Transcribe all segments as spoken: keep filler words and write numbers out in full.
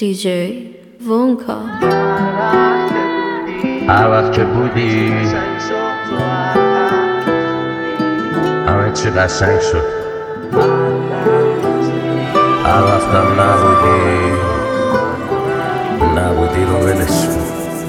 دی جی وونکا. هر وقت که بودی همه چی قشنگ شد، هر وقتم نبودی نبودی رو ولش کن.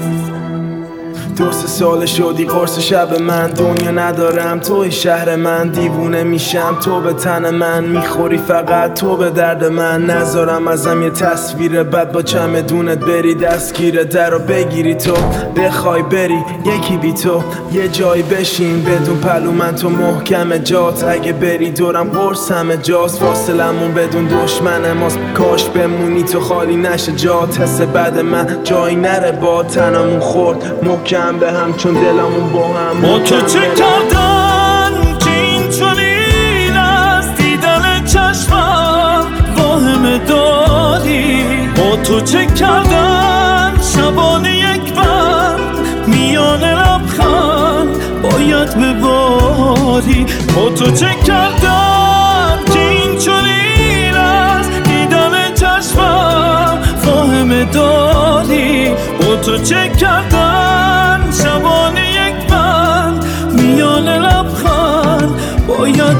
دو سه سال شدی قرص شب من، دنیا ندارم توی شهر من، دیوونه میشم تو به تن من، میخوری فقط تو به درد من، نذارم ازم یه تصویر بد با چمدونت بری دستگیر در رو بگیری تو بخوای بری یکی بی تو یه جایی بشین بدون پلو من تو محکم جات، اگه بری دورم قرص همه جاست، فاصلمون بدون دشمن ماست، کاش بمونی تو خالی نشه جات، حس بد من جایی نره با تنمون خورد محکم به هم چون دلمون با هم. با تو چه کردن که این چنین از دیدن چشمم واهمه داری؟ با تو چه کردن شبانه یک بند میان لبخند باید بباری؟ با تو چه کردن که این چنین از دیدن چشمم واهمه داری؟ با تو چه کردن شبانه یک بند میان لبخند باید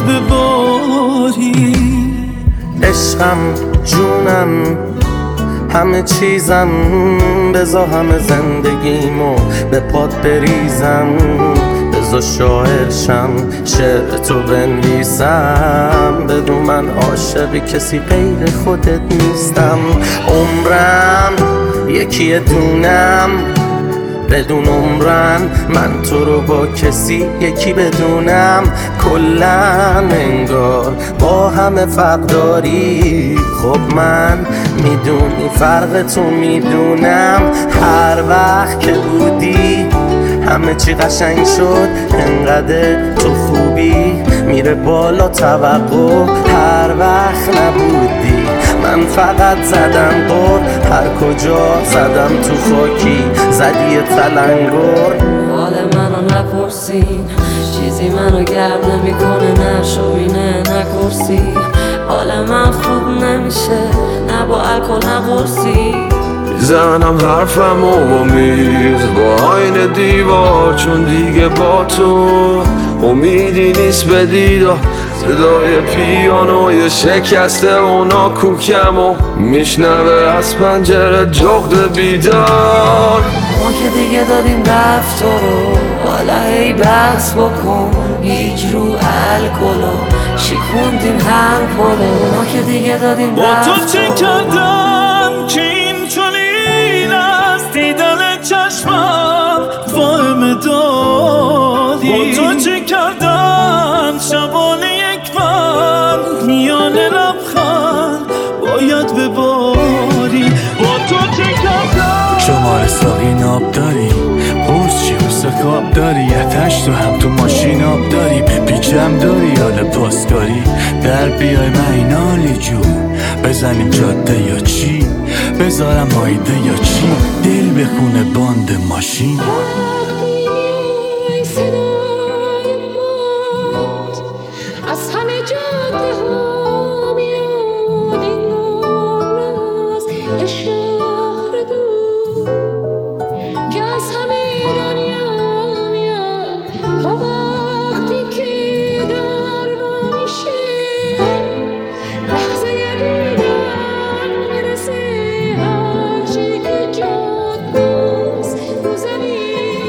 بباری؟ عشقم جونم همه چیزم، بذار همه زندگیمو به پات بریزم، بذار شاعرشم شعر تو بنویسم، بدون من عاشق کسی غیر خودت نیستم، عمرم یکی دونم بدون عمرن من تو رو با کسی یکی بدونم، کلن انگار با همه فرق داری، خب من میدونی فرق تو میدونم، هر وقت که بودی همه چی قشنگ شد، انقدر تو خوبی میره بالا توقع، هر وقت نبودی من فقط زدم قر، هر کجا زدم تو خاکی زدی یه تلنگر. حال منو نپرسین، چیزی منو گرم نمیکنه، نشوینه نکرسی، حال من خوب نمیشه نه با الکل نه قرصی، زنم حرفم و با میز با آین دیوار، چون دیگه با تو امیدی نیست به دیدار، صدای پیانوی شکسته اونا کوکم و میشنوه از پنجره جغد بیدار. ما که دیگه دادیم رفت تو رو، حالا هی بحث بکن هیچ رو الکلو شکوندیم هر پلو، ما که دیگه دادیم رفت با تو چه کردم که این چنین از دیدن چشمم واهمه داری؟ با تو چه کردم شبانه یک بند میان لبخند باید بباری؟ با تو چه کردم شماره ساقی ناب داری؟ پوست چی و سکاب داری؟ اتش تو هم تو ماشین آب داری؟ بپیچم داری حال پاسکاری؟ در بیای مینالی جون بزنیم جاده یا چی؟ بذارم هایده یا چی؟ دل بخونه باند ماشین. از همه جاده ها میاد این راز شهر دور که از همه دنیا میاد، تا وقتی که در ما میشه لحظه دیدن میرسه، هرچی که جاد باز بزنی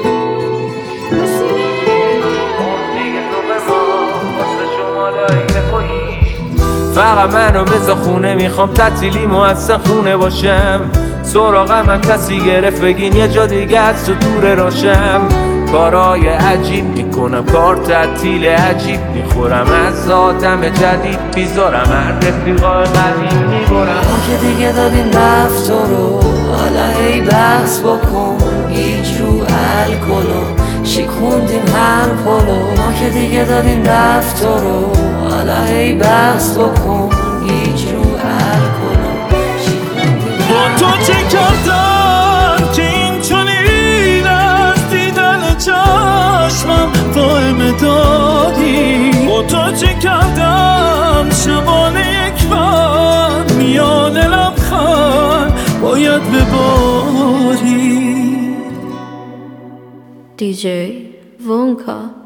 فقط منو بذار خونه، میخوام تعطیلیمو از خونه باشم، سراغ من کسی گرفت بگین یه جا دیگه از تو دور راشم، کارای عجیب میکنم کار تعطیل عجیب، میخورم از آدم جدید بیزارم هر رفیقای قدیم میبرم. ما که دیگه دادیم رفت تو رو، حالا هی بحث بکن هیچ رو الکلو شکوندیم هر پلو، ما که دیگه دادیم رفت تو رو، حالا هی بحث بکن هیچ رو الکلو شکوندیم. با تو چه کردم که این چنین از دیدن چشمم واهمه داری؟ با تو چه کردم شبانه یک بند میان لبخند باید بارت بباری. دی جی Wonka.